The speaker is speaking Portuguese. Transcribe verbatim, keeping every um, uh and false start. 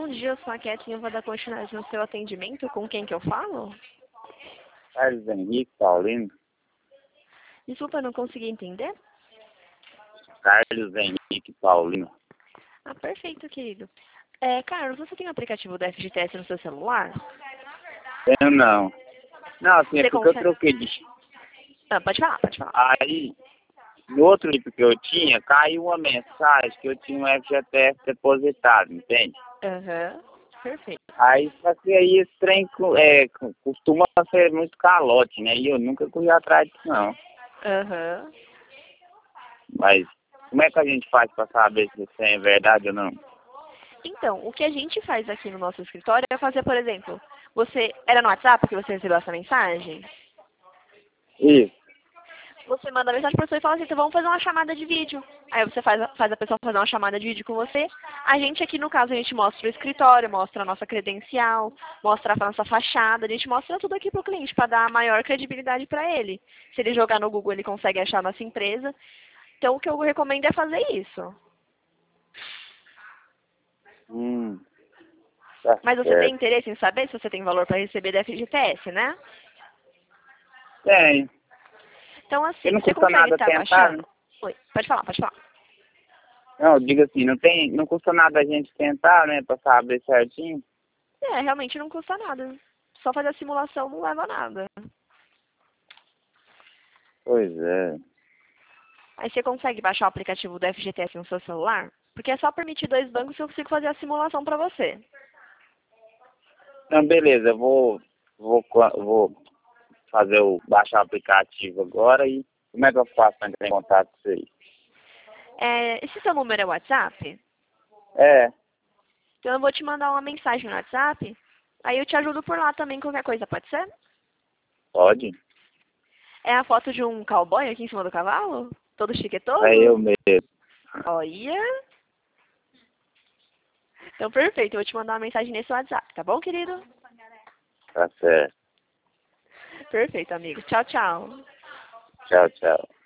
bom dia, eu sou a Kathleen, eu vou dar continuidade no seu atendimento. Com quem que eu falo? Carlos Henrique Paulino. Desculpa, eu não consegui entender. Carlos Henrique Paulino. Ah, perfeito, querido. É, Carlos, você tem o aplicativo da F G T S no seu celular? Eu não. Não, assim, é Você porque eu consegue? troquei de... Ah, pode falar, pode falar. Aí, no outro livro que eu tinha, caiu uma mensagem que eu tinha um F G T S depositado, entende? Aham, perfeito. Aí, só que aí esse trem co- é, co- costuma ser muito calote, né? E eu nunca corri atrás disso, não. Aham. Mas como é que a gente faz pra saber se isso é verdade ou não? Então, o que a gente faz aqui no nosso escritório é fazer, por exemplo, você... Era no WhatsApp que você recebeu essa mensagem? Isso. Você manda mensagem pra pessoa e fala assim, então vamos fazer uma chamada de vídeo. Aí você faz, a- faz a pessoa fazer uma chamada de vídeo com você. A gente aqui, no caso, a gente mostra o escritório, mostra a nossa credencial, mostra a nossa fachada, a gente mostra tudo aqui pro cliente para dar maior credibilidade para ele. Se ele jogar no Google, ele consegue achar a nossa empresa. Então, o que eu recomendo é fazer isso. Hum, tá Mas você tem certo. interesse em saber se você tem valor para receber da F G T S, né? Tem. Então, E assim, não você custa consegue nada estar tentar, né? baixando? Oi, pode falar, pode falar. Não, diga assim, não tem, não custa nada a gente tentar, né, pra saber certinho. É, realmente não custa nada. Só fazer a simulação não leva a nada. Pois é. Aí você consegue baixar o aplicativo do F G T S no seu celular? Porque é só permitir dois bancos que eu consigo fazer a simulação para você. Não, beleza, eu vou, vou, co- vou fazer o, baixar o aplicativo agora e como é que eu faço para entrar em contato com vocês? É, esse seu número é WhatsApp? É, Então eu vou te mandar uma mensagem no WhatsApp. Aí eu te ajudo por lá também, qualquer coisa, pode ser? pode? É a foto de um cowboy aqui em cima do cavalo? Todo É eu chiquetoso? mesmo. Olha. Então perfeito, eu vou te mandar uma mensagem nesse WhatsApp, tá bom, querido? Tá certo. Perfeito, amigo. Tchau, tchau. Tchau, tchau.